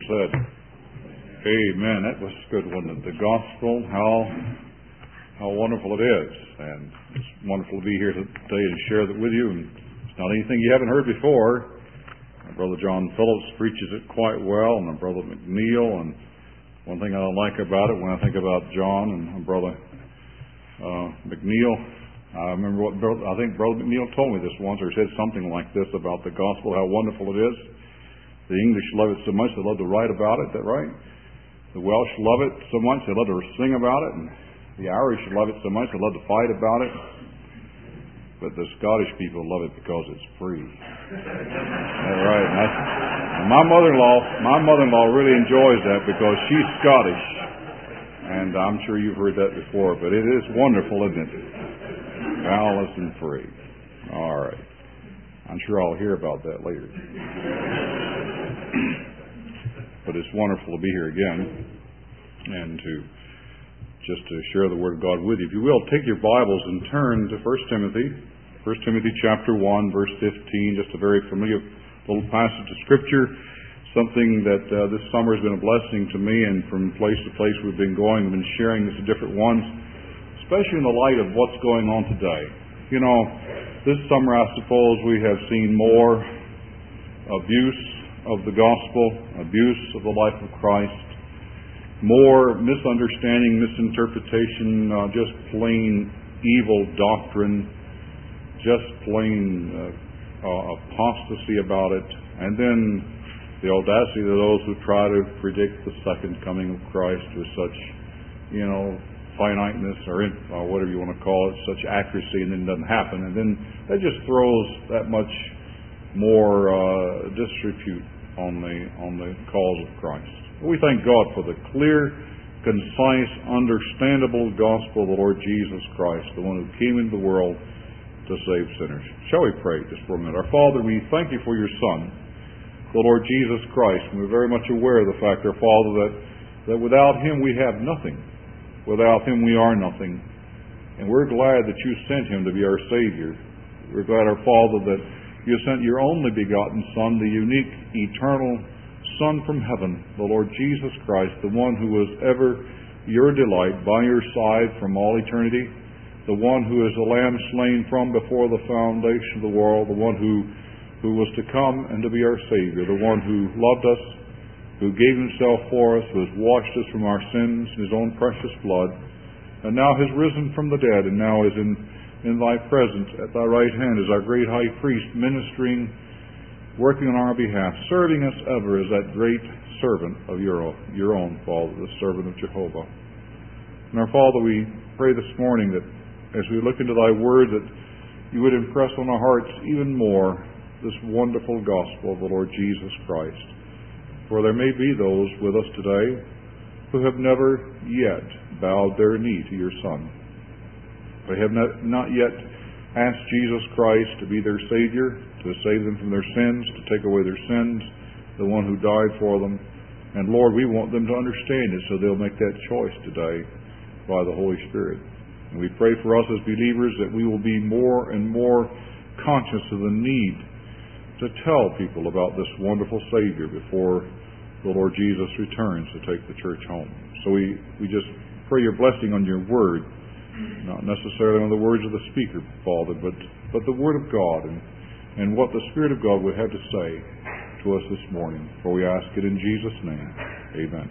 said. Amen. That was good, wasn't it? The gospel, how wonderful it is. And it's wonderful to be here today to share that with you. And it's not anything you haven't heard before. My brother John Phillips preaches it quite well, and my brother McNeil. And one thing I like about it, when I think about John and my brother McNeil, I remember I think Brother McNeil told me this once, or said something like this about the gospel, how wonderful it is. The English love it so much they love to write about it. Is that right? The Welsh love it so much they love to sing about it, and the Irish love it so much they love to fight about it. But the Scottish people love it because it's free. That's right. And my mother-in-law really enjoys that because she's Scottish, and I'm sure you've heard that before. But it is wonderful, isn't it? Boundless and free. All right. I'm sure I'll hear about that later. But it's wonderful to be here again and to share the Word of God with you. If you will, take your Bibles and turn to 1 Timothy chapter 1, verse 15, just a very familiar little passage of Scripture, something that this summer has been a blessing to me, and from place to place we've been going, we've been sharing this to different ones, especially in the light of what's going on today. You know, this summer I suppose we have seen more abuse of the gospel, abuse of the life of Christ, more misunderstanding, misinterpretation, just plain evil doctrine, just plain apostasy about it, and then the audacity of those who try to predict the second coming of Christ with such, finiteness or whatever you want to call it, such accuracy, and then it doesn't happen. And then that just throws that much more disrepute on the cause of Christ. We thank God for the clear, concise, understandable gospel of the Lord Jesus Christ, the one who came into the world to save sinners. Shall we pray just for a minute? Our Father, we thank you for your Son, the Lord Jesus Christ. And we're very much aware of the fact, our Father, that without Him we have nothing. Without Him we are nothing. And we're glad that you sent Him to be our Savior. We're glad, our Father, that you sent your only begotten Son, the unique, eternal Son from heaven, the Lord Jesus Christ, the one who was ever your delight, by your side from all eternity, the one who is the Lamb slain from before the foundation of the world, the one who was to come and to be our Savior, the one who loved us, who gave Himself for us, who has washed us from our sins in His own precious blood, and now has risen from the dead, and now is in thy presence at thy right hand as our great high priest, ministering, working on our behalf, serving us ever as that great servant of your own, Father, the servant of Jehovah. And our Father, we pray this morning that as we look into thy word, that you would impress on our hearts even more this wonderful gospel of the Lord Jesus Christ. For there may be those with us today who have never yet bowed their knee to your Son. They have not yet asked Jesus Christ to be their Savior, to save them from their sins, to take away their sins, the one who died for them. And Lord, we want them to understand it so they'll make that choice today by the Holy Spirit. And we pray for us as believers that we will be more and more conscious of the need to tell people about this wonderful Savior before the Lord Jesus returns to take the church home. So we just pray your blessing on your word, not necessarily on the words of the speaker, Father, but the Word of God and what the Spirit of God would have to say to us this morning. For we ask it in Jesus' name. Amen.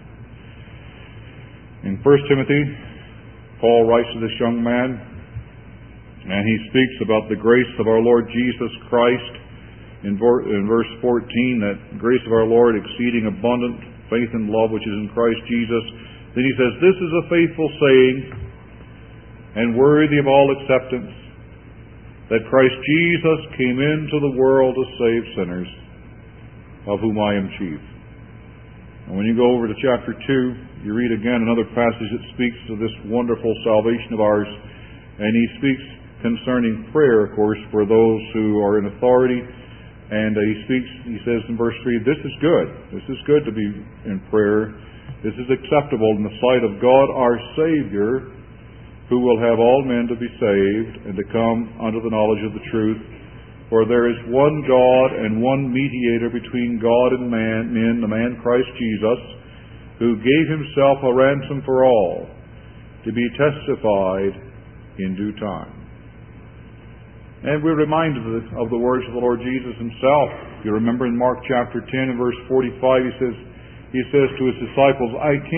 In 1 Timothy, Paul writes to this young man, and he speaks about the grace of our Lord Jesus Christ in verse 14, that grace of our Lord exceeding abundant faith and love which is in Christ Jesus. Then he says, this is a faithful saying and worthy of all acceptance, that Christ Jesus came into the world to save sinners, of whom I am chief. And when you go over to chapter 2, you read again another passage that speaks to this wonderful salvation of ours, and he speaks concerning prayer, of course, for those who are in authority. And he says in verse 3, this is good. This is good to be in prayer. This is acceptable in the sight of God our Savior, who will have all men to be saved and to come unto the knowledge of the truth. For there is one God and one mediator between God and men, the man Christ Jesus, who gave himself a ransom for all, to be testified in due time. And we're reminded of the words of the Lord Jesus himself. If you remember in Mark chapter 10 and verse 45, he says to his disciples,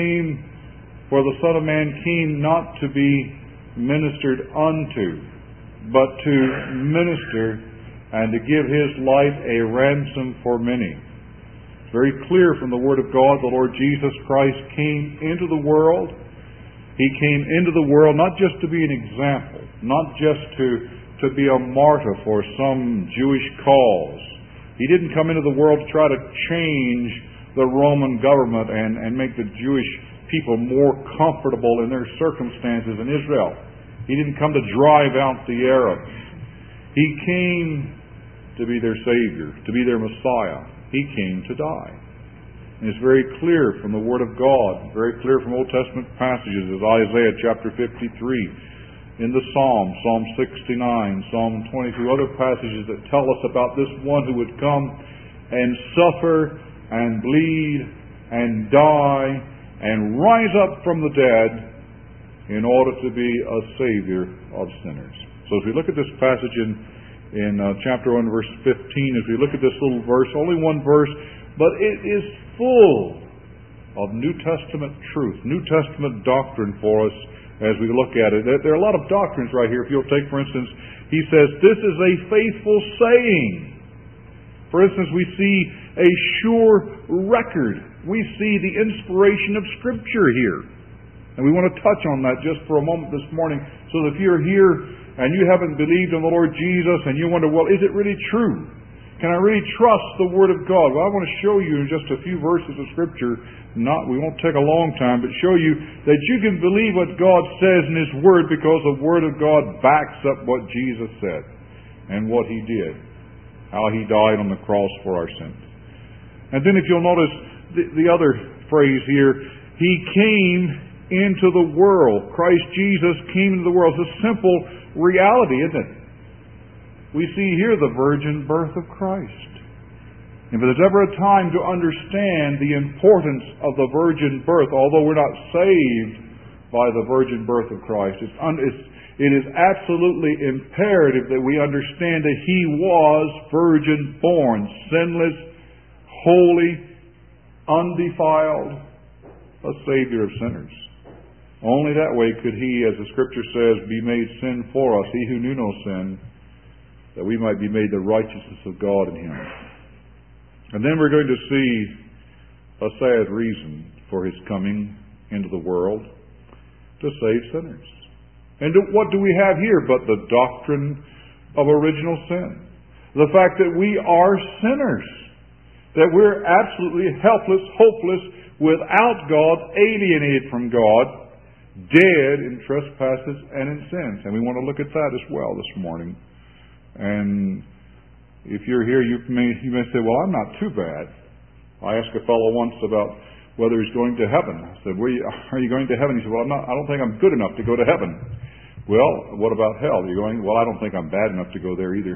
for the Son of Man came not to be ministered unto, but to minister and to give his life a ransom for many. It's very clear from the Word of God, the Lord Jesus Christ came into the world. He came into the world not just to be an example, not just to be a martyr for some Jewish cause. He didn't come into the world to try to change the Roman government and make the Jewish people more comfortable in their circumstances in Israel. He didn't come to drive out the Arabs. He came to be their Savior, to be their Messiah. He came to die. And it's very clear from the Word of God, very clear from Old Testament passages, as Isaiah chapter 53, in the Psalms, Psalm 69, Psalm 22, other passages that tell us about this one who would come and suffer and bleed and die and rise up from the dead in order to be a Savior of sinners. So if we look at this passage in chapter 1, verse 15, as we look at this little verse, only one verse, but it is full of New Testament truth, New Testament doctrine for us as we look at it. There are a lot of doctrines right here. If you'll take, for instance, he says, this is a faithful saying. For instance, we see a sure record. We see the inspiration of Scripture here. And we want to touch on that just for a moment this morning, so that if you're here and you haven't believed in the Lord Jesus and you wonder, well, is it really true? Can I really trust the Word of God? Well, I want to show you in just a few verses of Scripture, we won't take a long time, but show you that you can believe what God says in His Word because the Word of God backs up what Jesus said and what He did, how He died on the cross for our sins. And then if you'll notice the other phrase here, He came into the world. Christ Jesus came into the world. It's a simple reality, isn't it? We see here the virgin birth of Christ. If there's ever a time to understand the importance of the virgin birth, although we're not saved by the virgin birth of Christ, it is absolutely imperative that we understand that He was virgin born, sinless, holy, undefiled, a Savior of sinners. Only that way could He, as the Scripture says, be made sin for us, He who knew no sin, that we might be made the righteousness of God in Him. And then we're going to see a sad reason for His coming into the world, to save sinners. And what do we have here but the doctrine of original sin? The fact that we are sinners, that we're absolutely helpless, hopeless, without God, alienated from God, dead in trespasses and in sins. And we want to look at that as well this morning. And if you're here, you may say, well, I'm not too bad. I asked a fellow once about whether he's going to heaven. I said, well, are you going to heaven? He said, well, I don't think I'm good enough to go to heaven. Well, what about hell? Are you going? Well, I don't think I'm bad enough to go there either.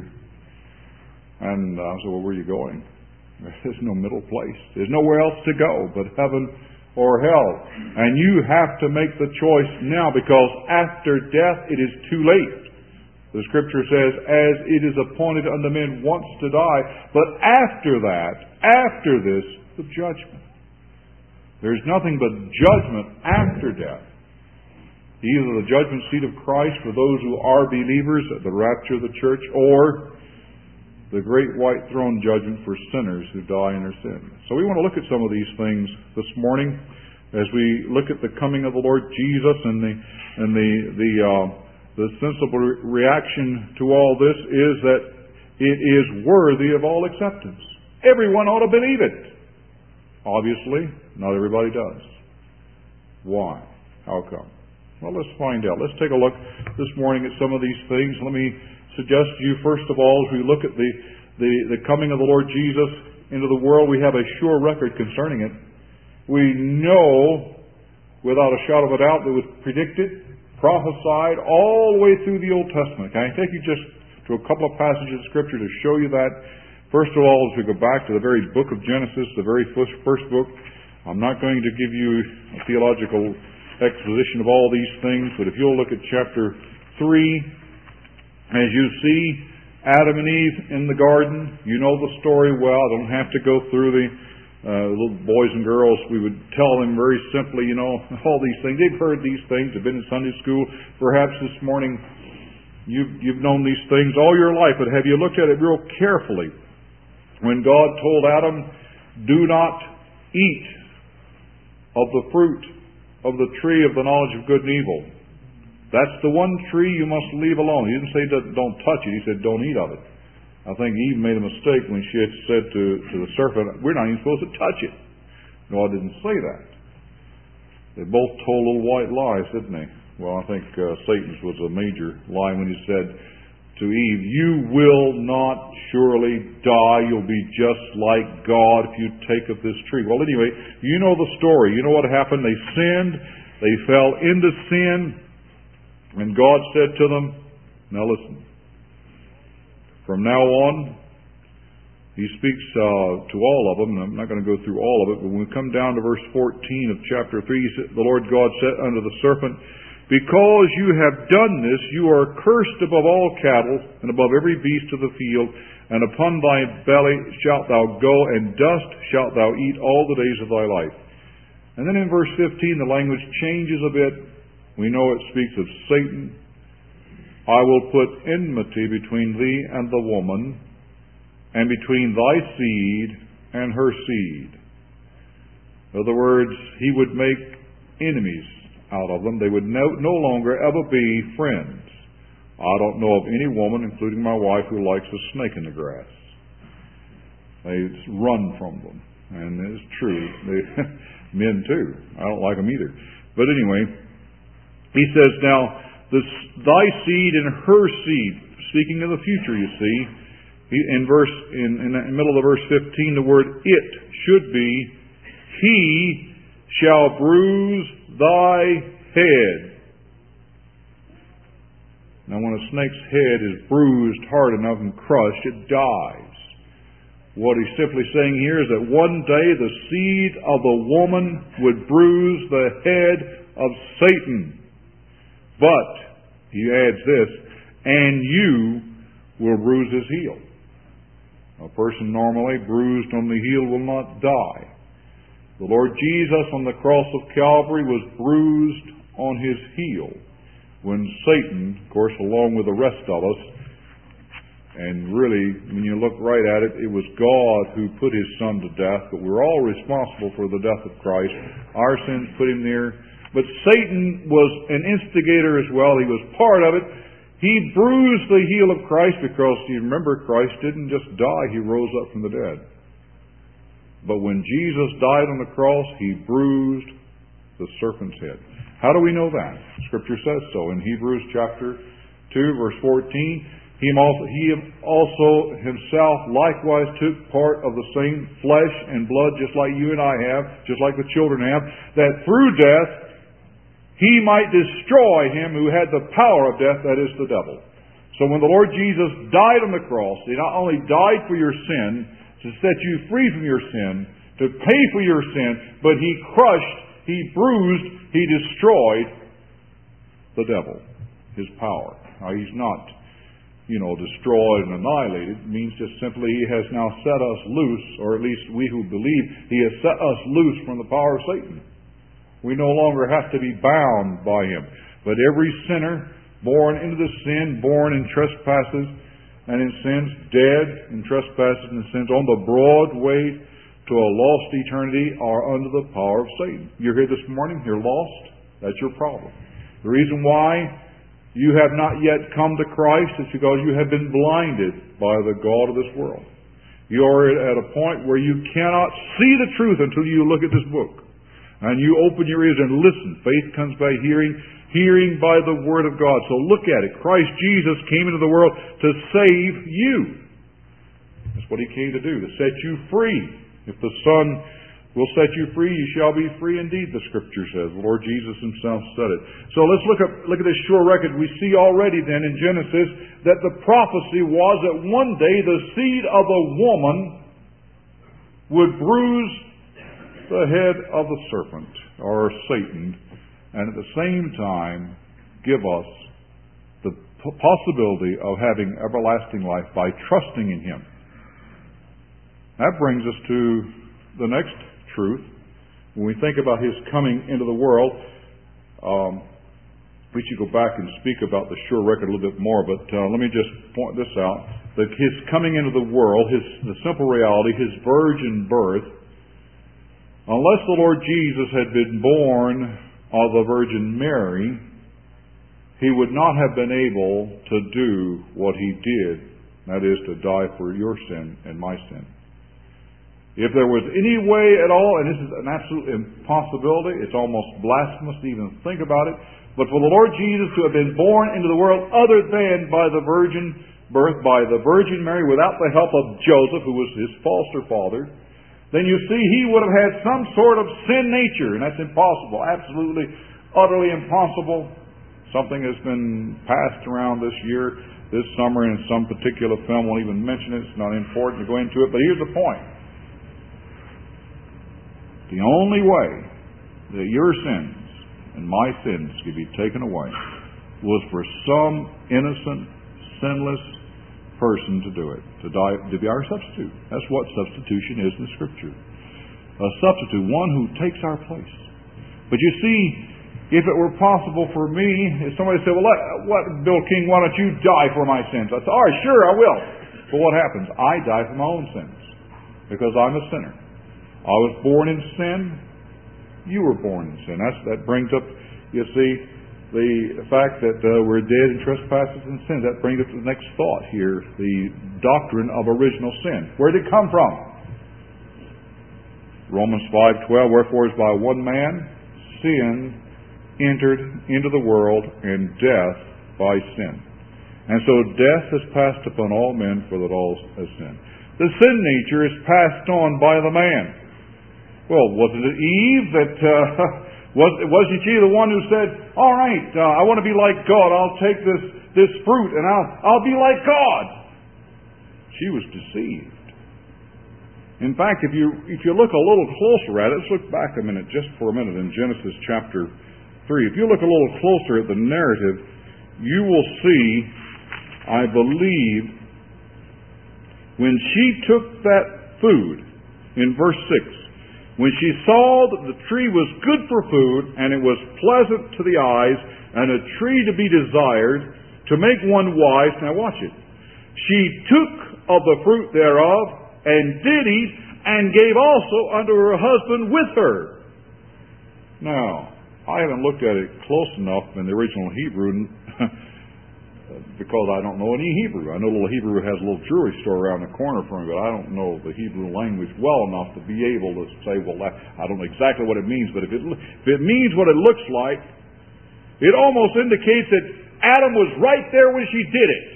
And I said, well, where are you going? There's no middle place. There's nowhere else to go but heaven or hell. And you have to make the choice now, because after death it is too late. The Scripture says, as it is appointed unto men once to die, but after that, after this, the judgment. There's nothing but judgment after death. Either the judgment seat of Christ for those who are believers at the rapture of the church, or the great white throne judgment for sinners who die in their sins. So we want to look at some of these things this morning as we look at the coming of the Lord Jesus, and the sensible reaction to all this is that it is worthy of all acceptance. Everyone ought to believe it. Obviously, not everybody does. Why? How come? Well, let's find out. Let's take a look this morning at some of these things. Let me suggest to you, first of all, as we look at the coming of the Lord Jesus into the world, we have a sure record concerning it. We know, without a shadow of a doubt, that it was predicted, prophesied all the way through the Old Testament. Can I take you just to a couple of passages of Scripture to show you that. First of all, as we go back to the very book of Genesis, the very first book, I'm not going to give you a theological exposition of all these things, but if you'll look at chapter 3, as you see Adam and Eve in the garden, you know the story well. I don't have to go through the little boys and girls. We would tell them very simply, all these things. They've heard these things. They've been in Sunday school. Perhaps this morning you've known these things all your life, but have you looked at it real carefully? When God told Adam, do not eat of the fruit of the tree of the knowledge of good and evil. That's the one tree you must leave alone. He didn't say don't touch it. He said don't eat of it. I think Eve made a mistake when she had said to the serpent, we're not even supposed to touch it. God didn't say that. They both told little white lies, didn't they? Well, I think Satan's was a major lie when he said to Eve, you will not surely die. You'll be just like God if you take of this tree. Well, anyway, you know the story. You know what happened. They sinned. They fell into sin. And God said to them, now listen, from now on, He speaks to all of them, and I'm not going to go through all of it, but when we come down to verse 14 of chapter 3, the Lord God said unto the serpent, because you have done this, you are cursed above all cattle, and above every beast of the field, and upon thy belly shalt thou go, and dust shalt thou eat all the days of thy life. And then in verse 15, the language changes a bit. We know it speaks of Satan. I will put enmity between thee and the woman, and between thy seed and her seed. In other words, He would make enemies out of them. They would no longer ever be friends. I don't know of any woman, including my wife, who likes a snake in the grass. They run from them. And it's true. Men too. I don't like them either. But anyway, He says, now, thy seed and her seed, speaking of the future, you see, in the middle of verse 15, the word it should be, he shall bruise thy head. Now, when a snake's head is bruised hard enough and crushed, it dies. What he's simply saying here is that one day the seed of the woman would bruise the head of Satan. But, he adds this, and you will bruise his heel. A person normally bruised on the heel will not die. The Lord Jesus on the cross of Calvary was bruised on His heel when Satan, of course, along with the rest of us, and really, when you look right at it, it was God who put His Son to death, but we're all responsible for the death of Christ. Our sins put Him there. But Satan was an instigator as well. He was part of it. He bruised the heel of Christ because, you remember, Christ didn't just die. He rose up from the dead. But when Jesus died on the cross, He bruised the serpent's head. How do we know that? Scripture says so. In Hebrews chapter 2, verse 14, He also Himself likewise took part of the same flesh and blood, just like you and I have, just like the children have, that through death He might destroy him who had the power of death, that is the devil. So when the Lord Jesus died on the cross, He not only died for your sin, to set you free from your sin, to pay for your sin, but He crushed, He bruised, He destroyed the devil, his power. Now, He's not, destroyed and annihilated. It means just simply He has now set us loose, or at least we who believe, He has set us loose from the power of Satan. We no longer have to be bound by him. But every sinner born into the sin, born in trespasses and in sins, dead in trespasses and sins, on the broad way to a lost eternity, are under the power of Satan. You're here this morning, you're lost, that's your problem. The reason why you have not yet come to Christ is because you have been blinded by the god of this world. You are at a point where you cannot see the truth until you look at this book. And you open your ears and listen. Faith comes by hearing, hearing by the Word of God. So look at it. Christ Jesus came into the world to save you. That's what He came to do, to set you free. If the Son will set you free. You shall be free indeed, the Scripture says. The Lord Jesus Himself said it. So let's look at this sure record. We see already then in Genesis that the prophecy was that one day the seed of a woman would bruise the head of the serpent, or Satan, and at the same time give us the possibility of having everlasting life by trusting in Him. That brings us to the next truth. When we think about His coming into the world, we should go back and speak about the sure record a little bit more, but let me just point this out, that His coming into the world, the simple reality, His virgin birth, unless the Lord Jesus had been born of the Virgin Mary, He would not have been able to do what He did, that is, to die for your sin and my sin. If there was any way at all, and this is an absolute impossibility, it's almost blasphemous to even think about it, but for the Lord Jesus to have been born into the world other than by the virgin birth, by the Virgin Mary, without the help of Joseph, who was His foster father, then you see He would have had some sort of sin nature, and that's impossible, absolutely, utterly impossible. Something has been passed around this year, this summer, in some particular film. Won't even mention it. It's not important to go into it. But here's the point. The only way that your sins and my sins could be taken away was for some innocent, sinless person to do it, to die, to be our substitute. That's what substitution is in the Scripture. A substitute, one who takes our place. But you see, if it were possible for me, if somebody said, well, Bill King, why don't you die for my sins? I said, all right, sure, I will. But what happens? I die for my own sins because I'm a sinner. I was born in sin. You were born in sin. That brings up, you see, the fact that we're dead in trespasses and sins. That brings us to the next thought here, the doctrine of original sin. Where did it come from? Romans 5:12, wherefore as by one man sin entered into the world, and death by sin. And so death has passed upon all men, for that all have sinned. The sin nature is passed on by the man. Well, wasn't it Eve that... wasn't she the one who said, all right, I want to be like God. I'll take this fruit and I'll be like God. She was deceived. In fact, if you look a little closer at it, let's look back a minute, just for a minute, in Genesis chapter 3. If you look a little closer at the narrative, you will see, I believe, when she took that food, in verse 6, when she saw that the tree was good for food, and it was pleasant to the eyes, and a tree to be desired, to make one wise. Now watch it. She took of the fruit thereof, and did eat, and gave also unto her husband with her. Now, I haven't looked at it close enough in the original Hebrew, because I don't know any Hebrew. I know a little Hebrew has a little jewelry store around the corner from me, but I don't know the Hebrew language well enough to be able to say, well, I don't know exactly what it means, but if it means what it looks like, it almost indicates that Adam was right there when she did it.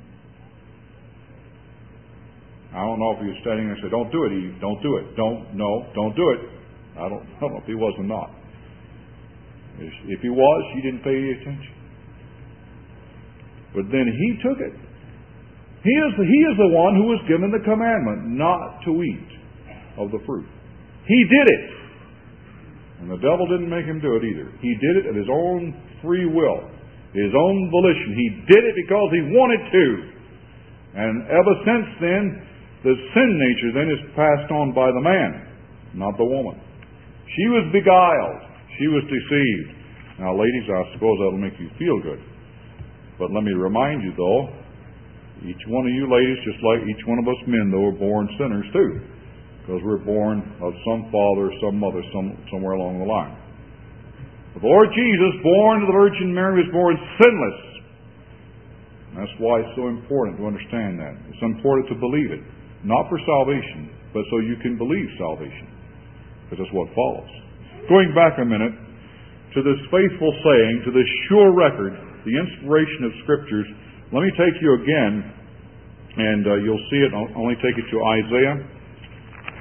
I don't know if he was standing there and said, don't do it, Eve, don't do it. Don't do it. I don't know if he was or not. If he was, she didn't pay any attention. But then he took it. He is the one who was given the commandment not to eat of the fruit. He did it. And the devil didn't make him do it either. He did it at his own free will, his own volition. He did it because he wanted to. And ever since then, the sin nature then is passed on by the man, not the woman. She was beguiled. She was deceived. Now, ladies, I suppose that'll make you feel good. But let me remind you, though, each one of you ladies, just like each one of us men, though, are born sinners too. Because we're born of some father or some mother somewhere along the line. But the Lord Jesus, born of the Virgin Mary, was born sinless. And that's why it's so important to understand that. It's important to believe it. Not for salvation, but so you can believe salvation. Because that's what follows. Going back a minute to this faithful saying, to this sure record, the inspiration of Scriptures, let me take you again, and you'll see it. I'll only take you to Isaiah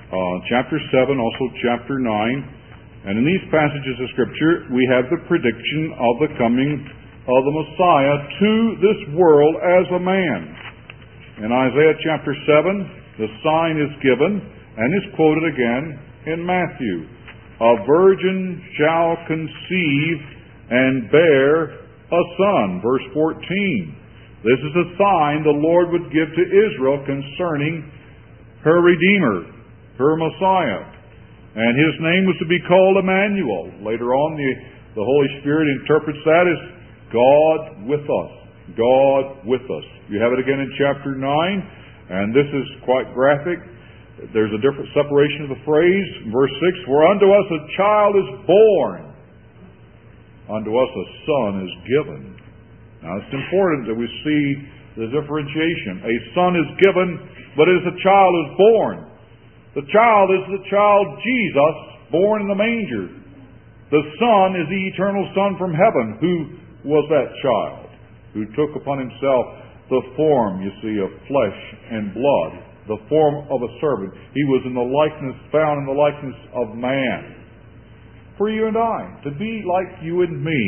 chapter 7, also chapter 9. And in these passages of Scripture, we have the prediction of the coming of the Messiah to this world as a man. In Isaiah chapter 7, the sign is given and is quoted again in Matthew. A virgin shall conceive and bear a son. Verse 14. This is a sign the Lord would give to Israel concerning her Redeemer, her Messiah. And His name was to be called Emmanuel. Later on, the Holy Spirit interprets that as God with us. God with us. You have it again in chapter 9, and this is quite graphic. There's a different separation of the phrase. Verse 6, for unto us a child is born, unto us a son is given. Now it's important that we see the differentiation. A son is given, but as a child is born. The child is the child Jesus, born in the manger. The Son is the eternal Son from heaven. Who was that child? Who took upon Himself the form, you see, of flesh and blood, the form of a servant. He was in the likeness, found in the likeness of man. For you and I, to be like you and me,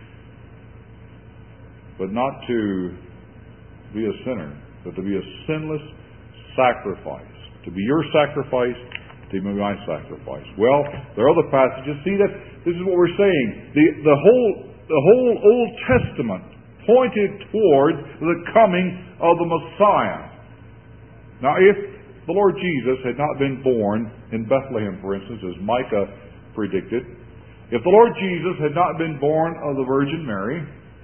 but not to be a sinner, but to be a sinless sacrifice. To be your sacrifice, to be my sacrifice. Well, there are other passages. See, that this is what we're saying. The whole Old Testament pointed toward the coming of the Messiah. Now, if the Lord Jesus had not been born in Bethlehem, for instance, as Micah predicted, if the Lord Jesus had not been born of the Virgin Mary,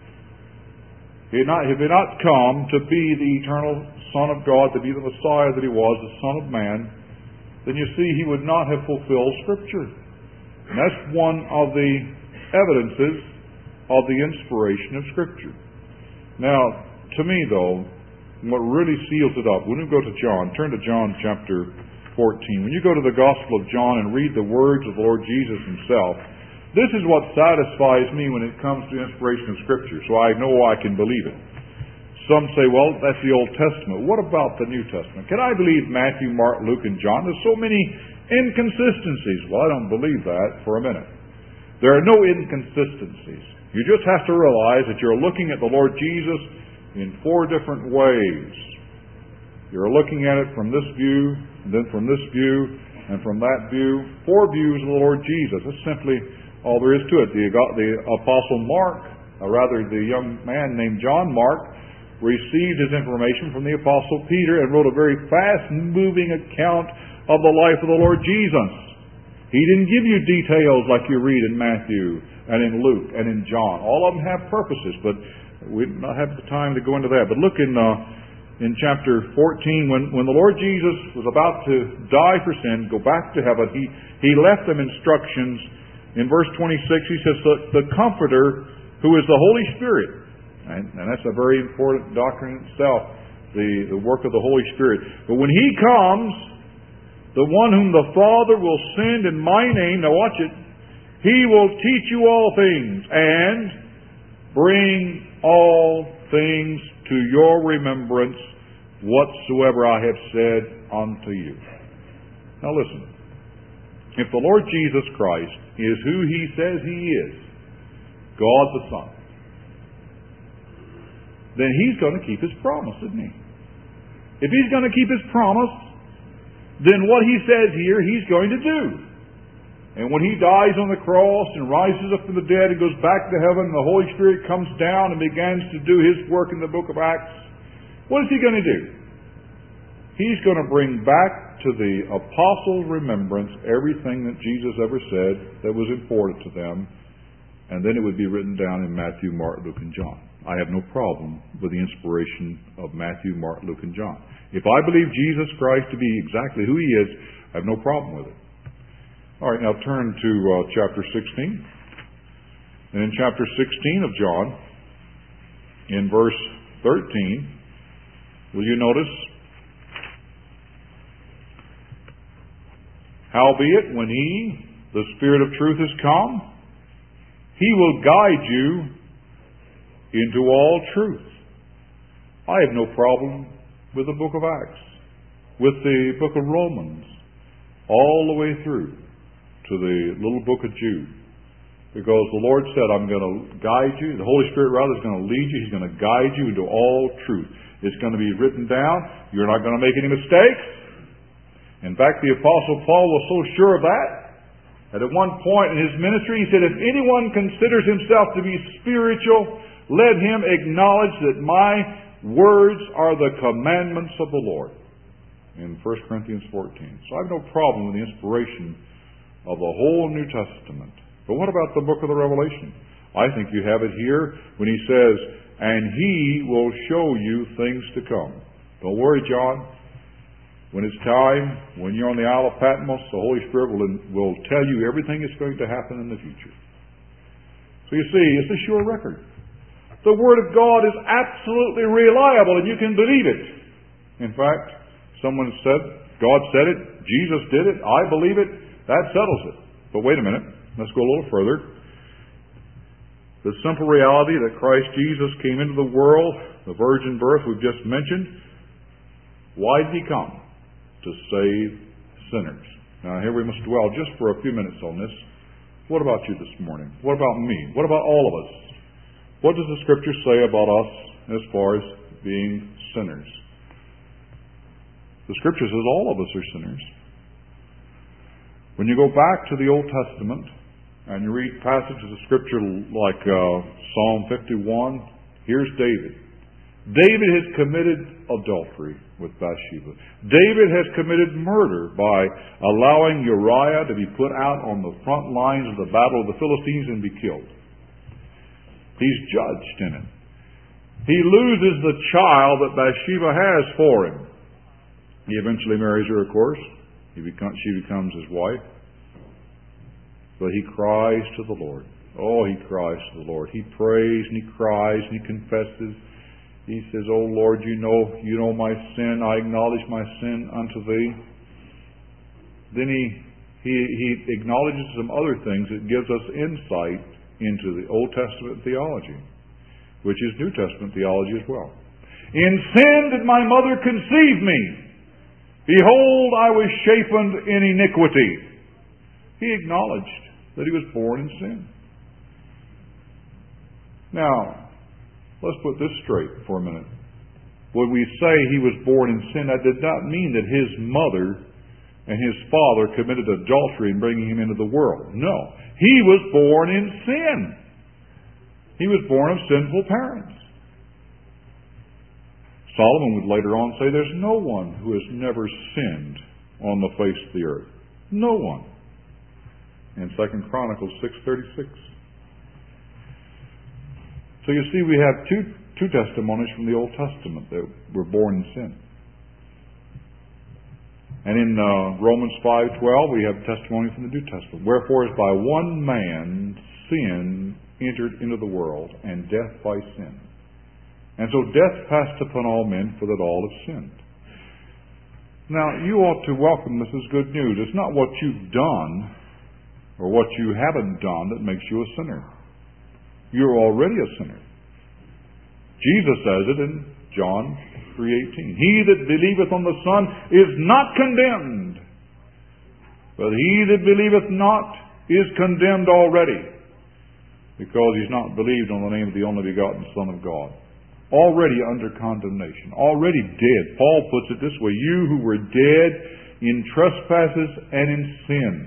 He had not come to be the eternal Son of God, to be the Messiah that He was, the Son of Man, then you see He would not have fulfilled Scripture. And that's one of the evidences of the inspiration of Scripture. Now, to me though, what really seals it up, when you go to John, turn to John chapter 14. When you go to the Gospel of John and read the words of the Lord Jesus Himself, this is what satisfies me when it comes to inspiration of Scripture, so I know I can believe it. Some say, well, that's the Old Testament. What about the New Testament? Can I believe Matthew, Mark, Luke, and John? There's so many inconsistencies. Well, I don't believe that for a minute. There are no inconsistencies. You just have to realize that you're looking at the Lord Jesus in four different ways. You're looking at it from this view, and then from this view, and from that view. Four views of the Lord Jesus. That's simply all there is to it. The Apostle Mark, or rather the young man named John Mark, received his information from the Apostle Peter and wrote a very fast-moving account of the life of the Lord Jesus. He didn't give you details like you read in Matthew and in Luke and in John. All of them have purposes, but we don't have the time to go into that. But look in chapter 14, when the Lord Jesus was about to die for sin, go back to heaven, He left them instructions. In verse 26, He says, the Comforter, who is the Holy Spirit. And that's a very important doctrine in itself, the work of the Holy Spirit. But when He comes, the one whom the Father will send in my name, now watch it, He will teach you all things and bring all things to your remembrance whatsoever I have said unto you. Now listen, if the Lord Jesus Christ is who He says He is, God the Son, then He's going to keep His promise, isn't He? If He's going to keep His promise, then what He says here, He's going to do. And when He dies on the cross and rises up from the dead and goes back to heaven, and the Holy Spirit comes down and begins to do His work in the book of Acts, what is He going to do? He's going to bring back to the apostles' remembrance everything that Jesus ever said that was important to them, and then it would be written down in Matthew, Mark, Luke, and John. I have no problem with the inspiration of Matthew, Mark, Luke, and John. If I believe Jesus Christ to be exactly who He is, I have no problem with it. All right, now turn to chapter 16. And in chapter 16 of John, in verse 13, will you notice? Howbeit, when He, the Spirit of truth, is come, He will guide you into all truth. I have no problem with the book of Acts, with the book of Romans, all the way through to the little book of Jude. Because the Lord said, I'm going to guide you. The Holy Spirit, rather, is going to lead you. He's going to guide you into all truth. It's going to be written down. You're not going to make any mistakes. In fact, the Apostle Paul was so sure of that at one point in his ministry, he said, if anyone considers himself to be spiritual, let him acknowledge that my words are the commandments of the Lord. In 1 Corinthians 14. So I have no problem with the inspiration of the whole New Testament. But what about the book of the Revelation? I think you have it here when he says, and He will show you things to come. Don't worry, John. When it's time, when you're on the Isle of Patmos, the Holy Spirit will tell you everything that's going to happen in the future. So you see, it's a sure record. The Word of God is absolutely reliable, and you can believe it. In fact, someone said, God said it, Jesus did it, I believe it, that settles it. But wait a minute. Let's go a little further. The simple reality that Christ Jesus came into the world, the virgin birth we've just mentioned, why did He come? To save sinners. Now here we must dwell just for a few minutes on this. What about you this morning? What about me? What about all of us? What does the Scripture say about us as far as being sinners? The Scripture says all of us are sinners. When you go back to the Old Testament, and you read passages of Scripture like Psalm 51, here's David. David has committed adultery with Bathsheba. David has committed murder by allowing Uriah to be put out on the front lines of the battle of the Philistines and be killed. He's judged in it. He loses the child that Bathsheba has for him. He eventually marries her, of course. She becomes his wife. But he cries to the Lord. Oh, he cries to the Lord. He prays and he cries and he confesses. He says, oh Lord, you know my sin. I acknowledge my sin unto thee. Then he acknowledges some other things that gives us insight into the Old Testament theology, which is New Testament theology as well. In sin did my mother conceive me. Behold, I was shapen in iniquity. He acknowledged that he was born in sin. Now, let's put this straight for a minute. When we say he was born in sin, that did not mean that his mother and his father committed adultery in bringing him into the world. No. He was born in sin. He was born of sinful parents. Solomon would later on say there's no one who has never sinned on the face of the earth. No one. In 2 Chronicles 6:36. So you see, we have two testimonies from the Old Testament that were born in sin. And in Romans 5:12, we have testimony from the New Testament. Wherefore, as by one man sin entered into the world, and death by sin. And so death passed upon all men, for that all have sinned. Now, you ought to welcome this as good news. It's not what you've done or what you haven't done that makes you a sinner. You're already a sinner. Jesus says it in John 3:18. He that believeth on the Son is not condemned, but he that believeth not is condemned already, because he's not believed on the name of the only begotten Son of God. Already under condemnation. Already dead. Paul puts it this way, you who were dead in trespasses and in sins.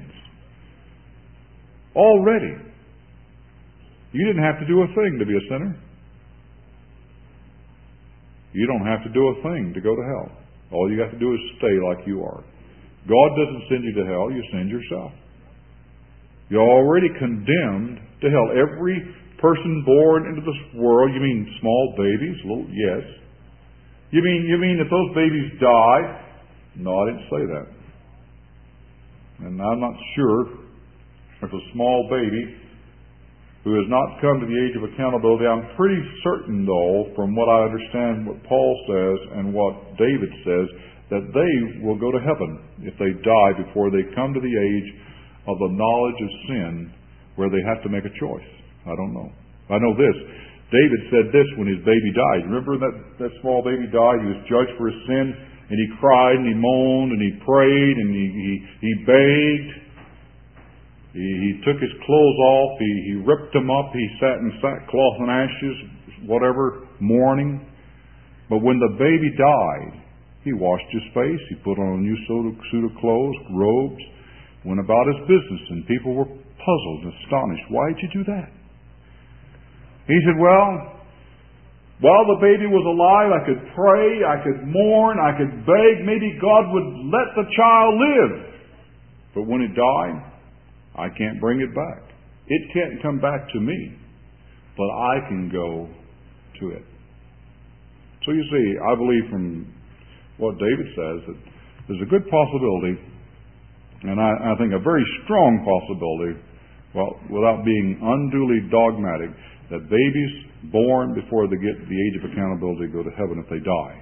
Already. You didn't have to do a thing to be a sinner. You don't have to do a thing to go to hell. All you have to do is stay like you are. God doesn't send you to hell, you send yourself. You're already condemned to hell. Every person born into this world, you mean small babies? Yes. You mean if those babies die? No, I didn't say that. And I'm not sure if a small baby who has not come to the age of accountability, I'm pretty certain, though, from what I understand what Paul says and what David says, that they will go to heaven if they die before they come to the age of the knowledge of sin where they have to make a choice. I don't know. I know this. David said this when his baby died. Remember that small baby died? He was judged for his sin. And he cried and he moaned and he prayed and he begged. He took his clothes off. He ripped them up. He sat in sackcloth and ashes, whatever, mourning. But when the baby died, he washed his face. He put on a new suit of clothes, robes, went about his business, and people were puzzled and astonished. Why did you do that? He said, well, while the baby was alive, I could pray, I could mourn, I could beg. Maybe God would let the child live. But when it died, I can't bring it back. It can't come back to me, but I can go to it. So you see, I believe from what David says that there's a good possibility, and I think a very strong possibility, well, without being unduly dogmatic, that babies born before they get to the age of accountability go to heaven if they die.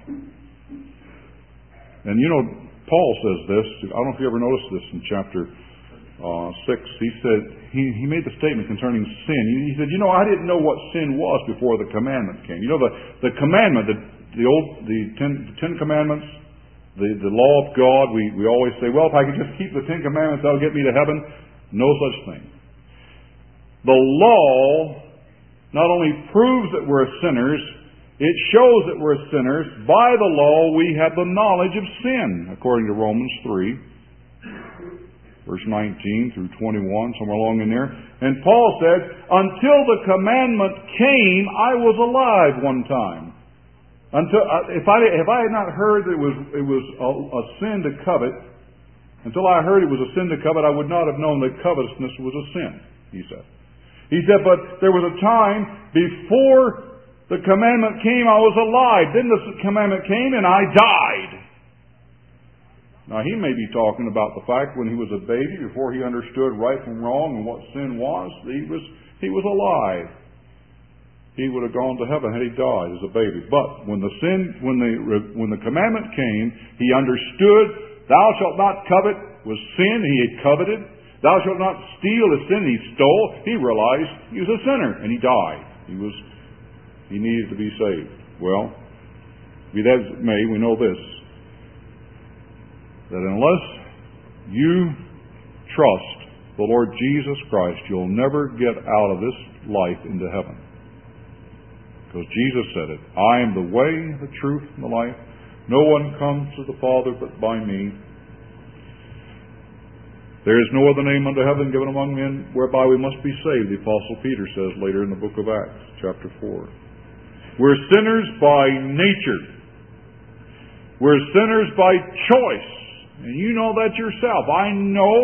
And you know, Paul says this. I don't know if you ever noticed this in chapter 6. He said, he made the statement concerning sin. He said, you know, I didn't know what sin was before the commandment came. You know, the commandment, the Ten Commandments, the law of God, we always say, well, if I could just keep the Ten Commandments, that'll get me to heaven. No such thing. The law not only proves that we're sinners, it shows that we're sinners. By the law, we have the knowledge of sin, according to Romans 3, verse 19 through 21, somewhere along in there. And Paul said, until the commandment came, I was alive one time. Until if I had not heard that it was a sin to covet, until I heard it was a sin to covet, I would not have known that covetousness was a sin, he said. He said, but there was a time before the commandment came, I was alive. Then the commandment came and I died. Now, he may be talking about the fact when he was a baby, before he understood right from wrong and what sin was, he was alive. He would have gone to heaven had he died as a baby. But when the commandment came, he understood, thou shalt not covet was sin. He had coveted. Thou shalt not steal is sin. He stole. He realized he was a sinner and he died. He needed to be saved. Well, be that as it may, we know this, that unless you trust the Lord Jesus Christ, you'll never get out of this life into heaven. Because Jesus said it, I am the way, the truth, and the life. No one comes to the Father but by me. There is no other name under heaven given among men whereby we must be saved, the Apostle Peter says later in the book of Acts, chapter 4. We're sinners by nature. We're sinners by choice. And you know that yourself. I know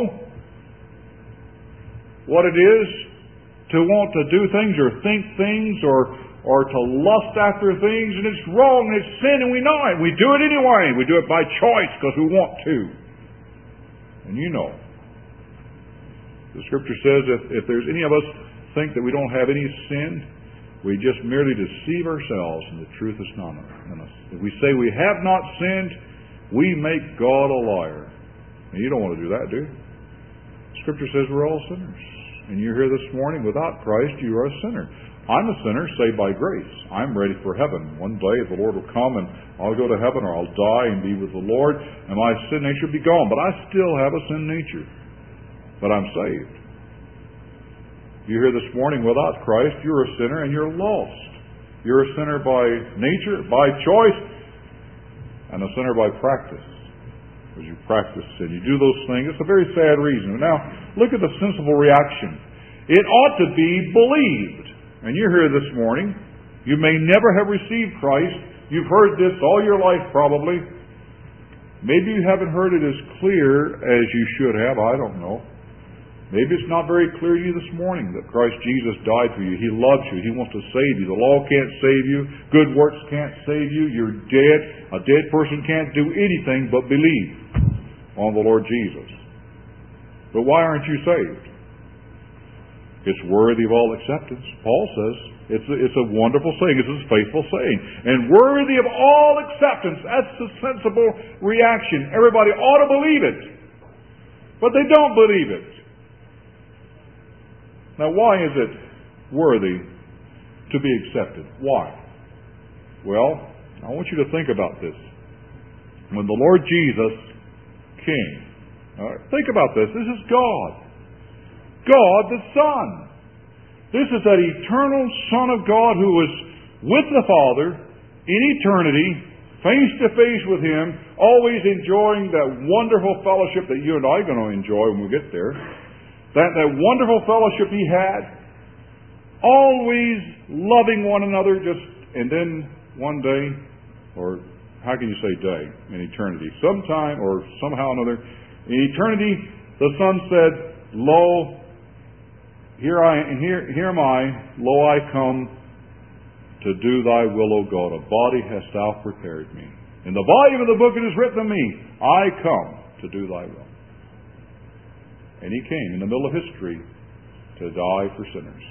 what it is to want to do things or think things or to lust after things, and it's wrong and it's sin and we know it. We do it anyway. We do it by choice because we want to. And you know. The Scripture says if there's any of us think that we don't have any sin, we just merely deceive ourselves and the truth is not in us. If we say we have not sinned, we make God a liar. And you don't want to do that, do you? Scripture says we're all sinners. And you're here this morning, without Christ, you are a sinner. I'm a sinner saved by grace. I'm ready for heaven. One day the Lord will come and I'll go to heaven or I'll die and be with the Lord and my sin nature will be gone. But I still have a sin nature. But I'm saved. You're here this morning without Christ, you're a sinner and you're lost. You're a sinner by nature, by choice, and a sinner by practice. Because you practice sin. You do those things. It's a very sad reason. Now, look at the sensible reaction. It ought to be believed. And you're here this morning. You may never have received Christ. You've heard this all your life probably. Maybe you haven't heard it as clear as you should have. I don't know. Maybe it's not very clear to you this morning that Christ Jesus died for you. He loves you. He wants to save you. The law can't save you. Good works can't save you. You're dead. A dead person can't do anything but believe on the Lord Jesus. But why aren't you saved? It's worthy of all acceptance. Paul says it's a wonderful saying. It's a faithful saying. And worthy of all acceptance. That's the sensible reaction. Everybody ought to believe it. But they don't believe it. Now, why is it worthy to be accepted? Why? Well, I want you to think about this. when the Lord Jesus came. All right, think about this. This is God. God the Son. This is that eternal Son of God who was with the Father in eternity, face to face with Him, always enjoying that wonderful fellowship that you and I are going to enjoy when we get there. That wonderful fellowship He had, always loving one another, and then one day, or how can you say day in eternity? Sometime or somehow or another, in eternity, the Son said, "Lo, here am I, lo, I come to do thy will, O God. A body hast thou prepared me. In the volume of the book it is written of me, I come to do thy will." And He came in the middle of history to die for sinners.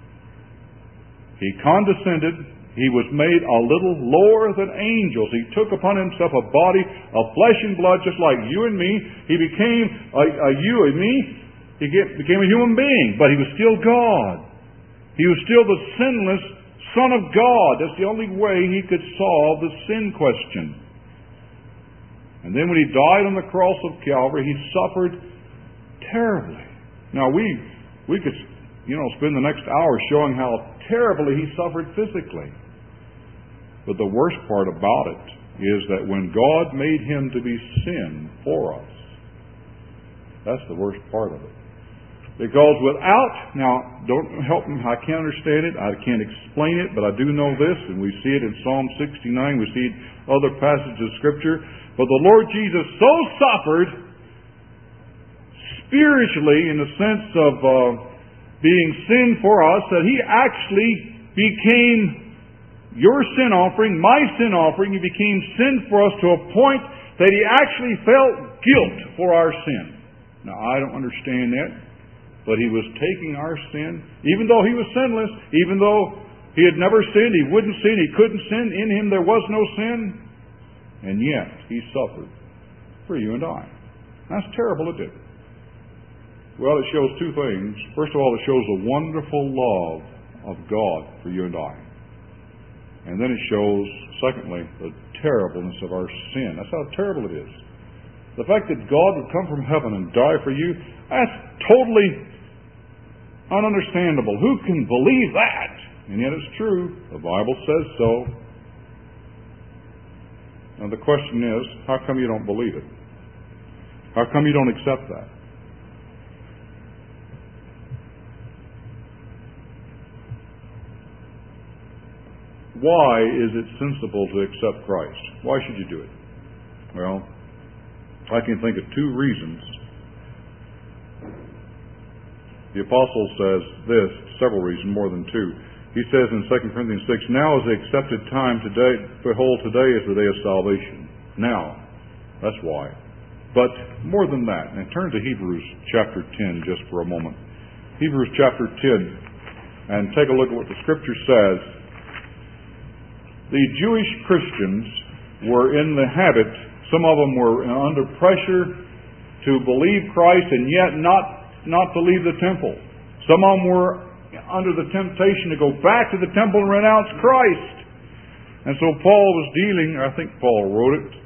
He condescended. He was made a little lower than angels. He took upon Himself a body of flesh and blood just like you and me. He became a you and me. He became a human being, but He was still God. He was still the sinless Son of God. That's the only way He could solve the sin question. And then when He died on the cross of Calvary, He suffered terribly. Now we could spend the next hour showing how terribly He suffered physically. But the worst part about it is that when God made Him to be sin for us, that's the worst part of it. Because don't help me, I can't understand it, I can't explain it, but I do know this, and we see it in Psalm 69, we see it in other passages of Scripture, but the Lord Jesus so suffered spiritually in the sense of being sin for us that He actually became your sin offering, my sin offering. He became sin for us to a point that He actually felt guilt for our sin. Now, I don't understand that, but He was taking our sin, even though He was sinless, even though He had never sinned, He wouldn't sin, He couldn't sin, in Him there was no sin, and yet He suffered for you and I. That's terrible, isn't it? Well, it shows two things. First of all, it shows the wonderful love of God for you and I. And then it shows, secondly, the terribleness of our sin. That's how terrible it is. The fact that God would come from heaven and die for you, that's totally ununderstandable. Who can believe that? And yet it's true. The Bible says so. Now the question is, how come you don't believe it? How come you don't accept that? Why is it sensible to accept Christ? Why should you do it? Well, I can think of two reasons. The Apostle says this, several reasons, more than two. He says in 2 Corinthians 6, "Now is the accepted time today. Behold, today is the day of salvation." Now, that's why. But more than that, and turn to Hebrews chapter 10 just for a moment. Hebrews chapter 10, and take a look at what the Scripture says. The Jewish Christians were in the habit, some of them were under pressure to believe Christ and yet not to leave the temple. Some of them were under the temptation to go back to the temple and renounce Christ. And so Paul was dealing, I think Paul wrote it,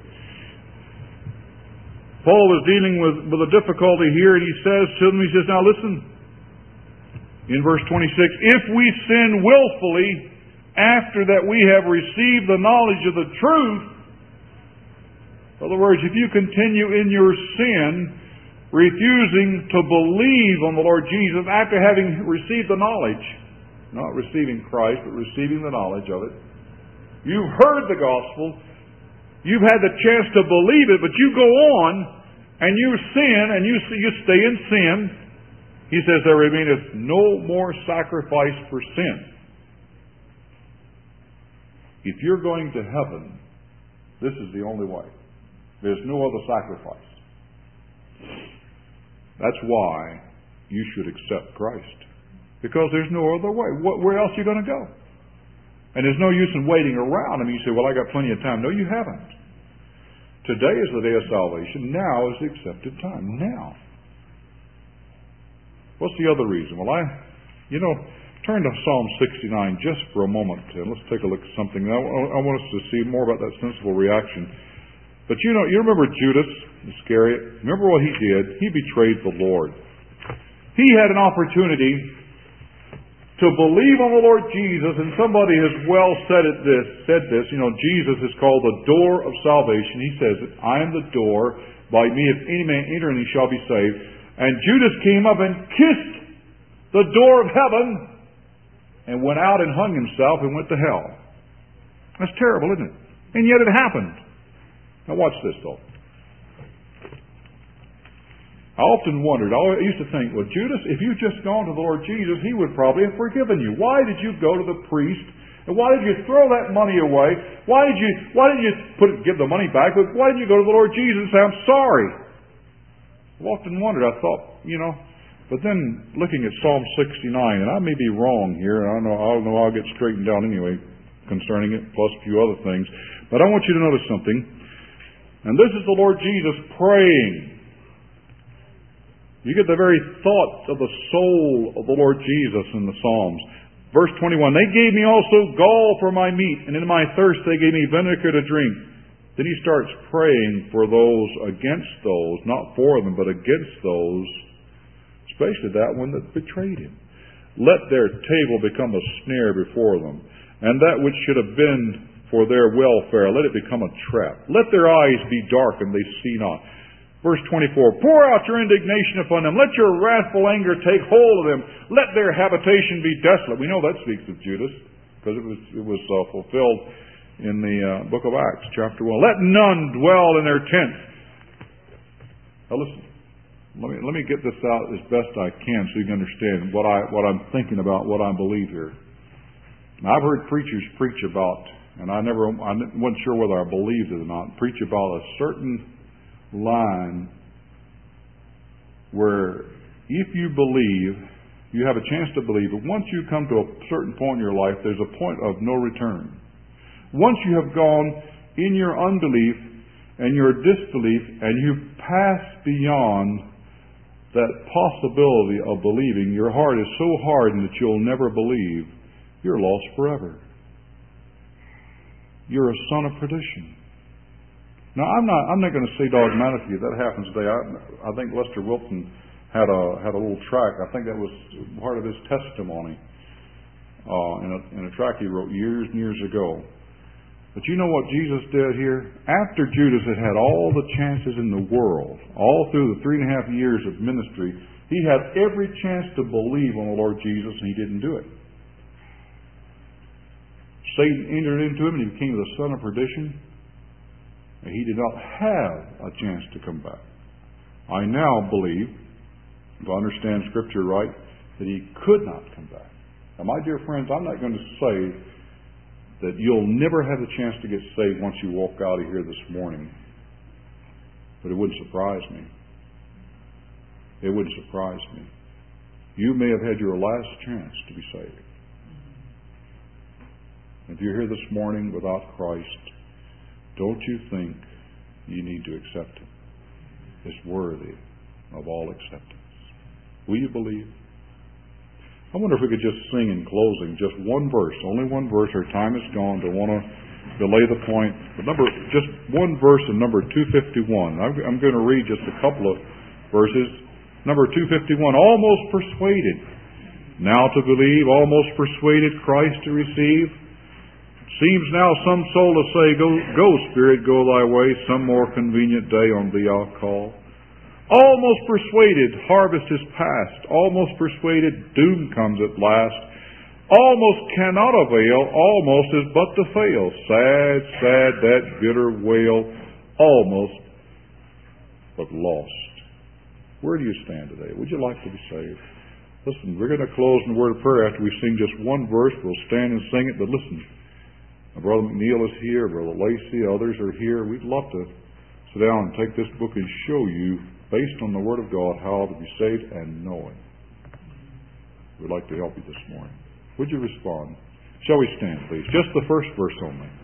Paul was dealing with a difficulty here, and he says to them, he says, now listen, in verse 26, "If we sin willfully, after that we have received the knowledge of the truth," in other words, if you continue in your sin, refusing to believe on the Lord Jesus after having received the knowledge, not receiving Christ, but receiving the knowledge of it, you've heard the gospel, you've had the chance to believe it, but you go on and you sin and you stay in sin. He says, "There remaineth no more sacrifice for sin." If you're going to heaven, this is the only way. There's no other sacrifice. That's why you should accept Christ. Because there's no other way. Where else are you going to go? And there's no use in waiting around. I mean, you say, "Well, I got plenty of time." No, you haven't. Today is the day of salvation. Now is the accepted time. Now. What's the other reason? Well, turn to Psalm 69 just for a moment. And let's take a look at something. I want us to see more about that sensible reaction. But you remember Judas Iscariot? Remember what he did? He betrayed the Lord. He had an opportunity to believe on the Lord Jesus, and somebody has well said this, Jesus is called the door of salvation. He says, I am the door. By me, if any man enter in, he shall be saved. And Judas came up and kissed the door of heaven and went out and hung himself and went to hell. That's terrible, isn't it? And yet it happened. Now watch this, though. I often wondered, I used to think, well, Judas, if you'd just gone to the Lord Jesus, He would probably have forgiven you. Why did you go to the priest? And why did you throw that money away? Why did you give the money back? But why didn't you go to the Lord Jesus and say, I'm sorry? I've often wondered. I thought, but then looking at Psalm 69, and I may be wrong here, and I know I'll get straightened out anyway concerning it, plus a few other things. But I want you to notice something. And this is the Lord Jesus praying. You get the very thoughts of the soul of the Lord Jesus in the Psalms. Verse 21, they gave me also gall for my meat, and in my thirst they gave me vinegar to drink. Then he starts praying for those, against those, not for them, but against those, especially that one that betrayed him. Let their table become a snare before them, and that which should have been for their welfare, let it become a trap. Let their eyes be darkened, they see not. Verse 24, pour out your indignation upon them. Let your wrathful anger take hold of them. Let their habitation be desolate. We know that speaks of Judas, because it was fulfilled in the book of Acts, chapter 1. Let none dwell in their tents. Now listen, let me get this out as best I can so you can understand what I'm thinking about, what I believe here. Now, I've heard preachers preach about, and I wasn't sure whether I believed it or not, preach about a certain line where if you believe, you have a chance to believe, but once you come to a certain point in your life, there's a point of no return. Once you have gone in your unbelief and your disbelief and you pass beyond that possibility of believing, your heart is so hardened that you'll never believe, you're lost forever. You're a son of perdition. Now, I'm not going to say dogmatically that happens today. I think Lester Wilson had a little tract. I think that was part of his testimony in a tract he wrote years and years ago. But you know what Jesus did here? After Judas had all the chances in the world, all through the 3.5 years of ministry, he had every chance to believe on the Lord Jesus, and he didn't do it. Satan entered into him, and he became the son of perdition. He did not have a chance to come back. I now believe, if I understand Scripture right, that he could not come back. Now, my dear friends, I'm not going to say that you'll never have the chance to get saved once you walk out of here this morning. But it wouldn't surprise me. It wouldn't surprise me. You may have had your last chance to be saved. If you're here this morning without Christ, don't you think you need to accept Him? It's worthy of all acceptance. Will you believe? I wonder if we could just sing in closing just one verse, only one verse. Our time is gone. Don't want to delay the point. But just one verse in number 251. I'm going to read just a couple of verses. Number 251, almost persuaded. Now to believe, almost persuaded Christ to receive. Seems now some soul to say, Go, Spirit, go thy way, some more convenient day on thee I'll call. Almost persuaded, harvest is past. Almost persuaded, doom comes at last. Almost cannot avail, almost is but to fail. Sad, sad, that bitter wail. Almost, but lost. Where do you stand today? Would you like to be saved? Listen, we're going to close in a word of prayer after we sing just one verse. We'll stand and sing it, but listen. Brother McNeil is here, Brother Lacey, others are here. We'd love to sit down and take this book and show you, based on the Word of God, how to be saved and know Him. We'd like to help you this morning. Would you respond? Shall we stand, please? Just the first verse only.